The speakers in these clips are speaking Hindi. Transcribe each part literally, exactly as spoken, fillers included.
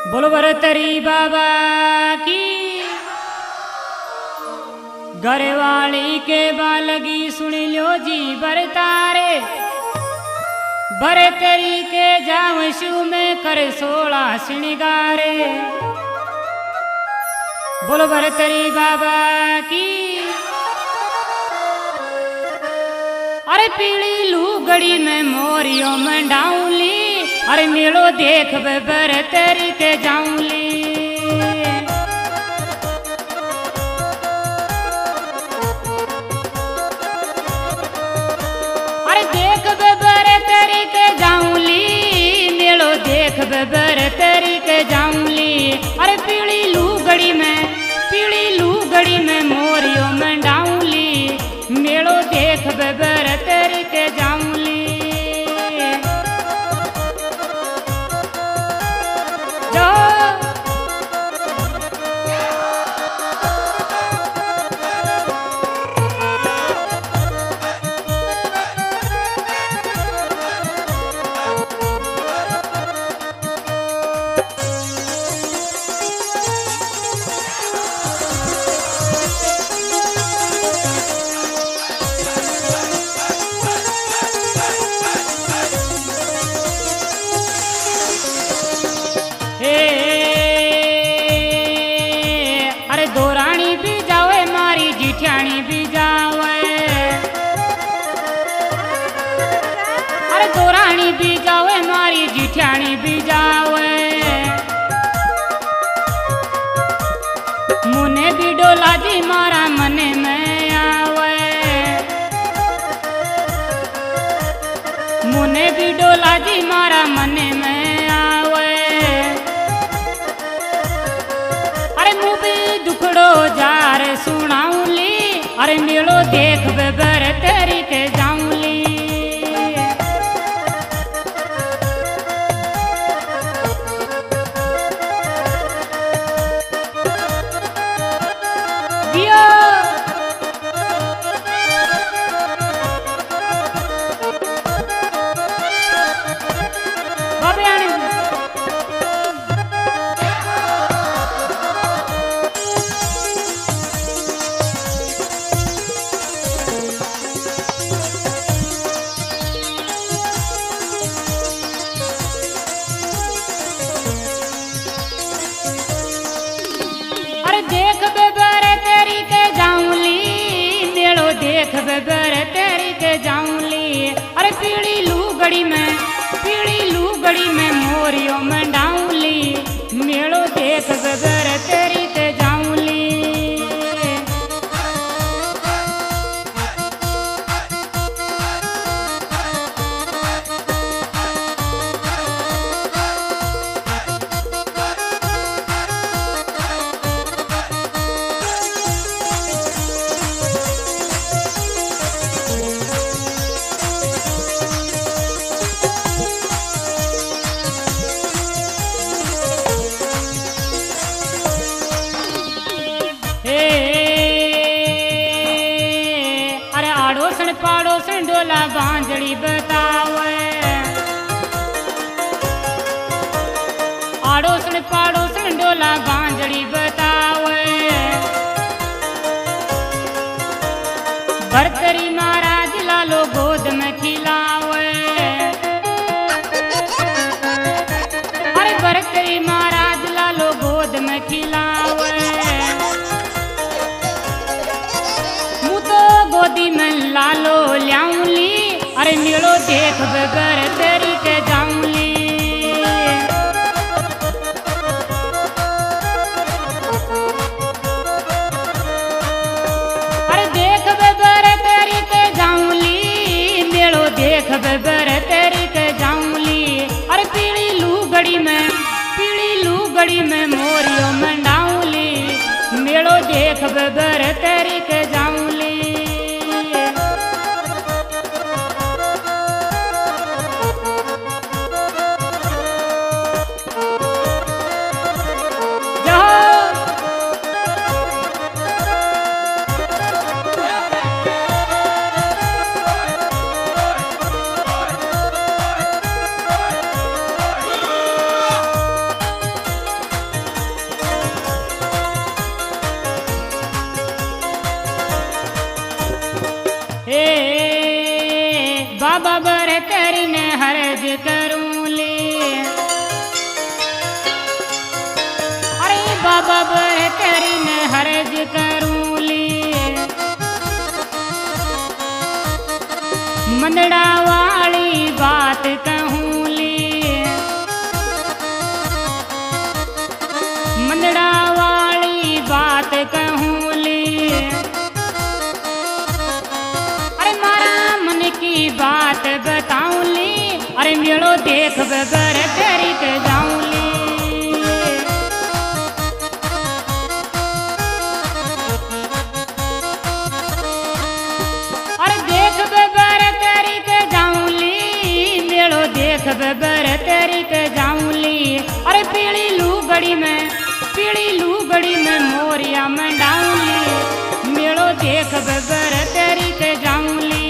बोलो भरतरी बाबा की। घरे वाली के बालगी सुन लो जी बरतारे, भरतरी के जावशु में कर सोला श्रृंगारे। बोलो भरतरी बाबा की। अरे पीली लूगड़ी में मोरियो में डाउली, अरे मेलो देख भरतरी के जाऊली। अरे देख भरतरी के जाऊली, मेलो देख भरतरी के जाऊली। अरे पीली लूगड़ी में पीली लूगड़ी में मोरियो में डाउली, मेलो देख भरतरी के जाऊली। अरे दोरानी भी जावे मारी जिठियाणी भी जावे, अरे दोरानी भी जावे मारी जिठियाणी भी जावे। मुने भी डोला जी मारा मने में आवे, मुने भी डोला जी मारा मने में आवे। दुखड़ो जार सुनाऊली, अरे मेलो देख भरतरी के जाऊली। देख भरतरी के जाऊली, मेलो देख भरतरी के जाऊली। अरे पीली लूगड़ी में पीली लूगड़ी में मोरियो में डाऊली, मेलो देख भरतरी के जाऊली। अरे आड़ोसन पाड़ोसन डोला बांजड़ी बतावे, आड़ोसन पाड़ोसन डोला बांजड़ी बतावे। भरतरी महाराज लालो गोद में खिलावे, अरे भरतरी महाराज लालो गोद में खिलावे। गोदी में लालो ल्याऊली, अरे मेलो देख भरतरी के जाऊली। अरे देख भरतरी के जाऊली, मेलो देख भरतरी के जाऊली। अरे पीली लूगड़ी में पीली लूगड़ी में मोरियो में डाऊली, मेलो देख भरतरी के जाऊली। बाबा बर तेरी ने हरज करूं ले, अरे बाबा बर तेरी ने हरज करूं ले। मंदड़ा वाली बात कहूं ले, मंदड़ा वाली बात कहूं ले। अरे मारा मन की बात बताऊं ले, अरे मेलो देख बबर तेरी के जाऊं ले। अरे देख बबर तेरी के जाऊं ले, मेलो देख बबर तेरी के जाऊं ले। अरे पीली लूगड़ी में पीली लूगड़ी में मोरिया मंडाऊं ले, मेलो देख बबर तेरी के जाऊं ले।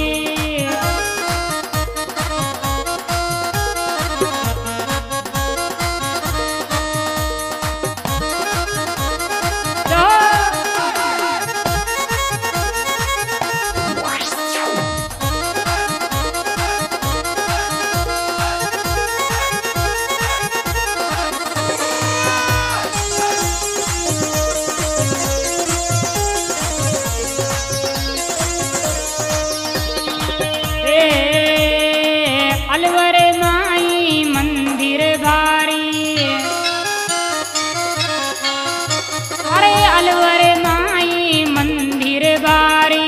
अलवर माई मंदिर भारी, अरे अलवर माई मंदिर भारी।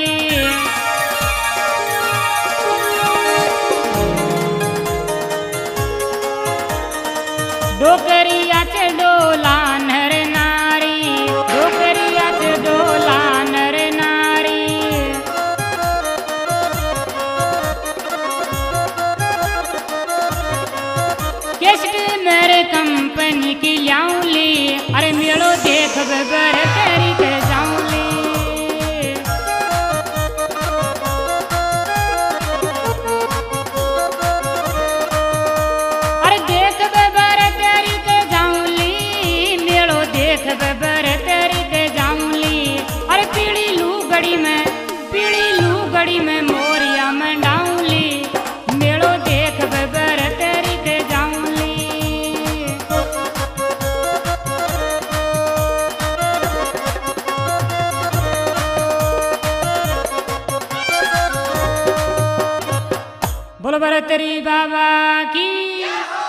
डोकरिया च डोला नर नारी, डोकरिया च डोला नर नारी। केस्ट मेरे कंपनी की लाऊं ले, अरे मेलो देख बबर तेरी के जाऊं ले। अरे देख बबर तेरी के जाऊं ले, मेलो देख बबर तेरी के जाऊं ले। अरे पीली लूगड़ी में पीली लूगड़ी में मोरिया मंडाऊं ले, मेलो देख बबर तेरी के जाऊं ले। बोलो बर तेरी बाबा की।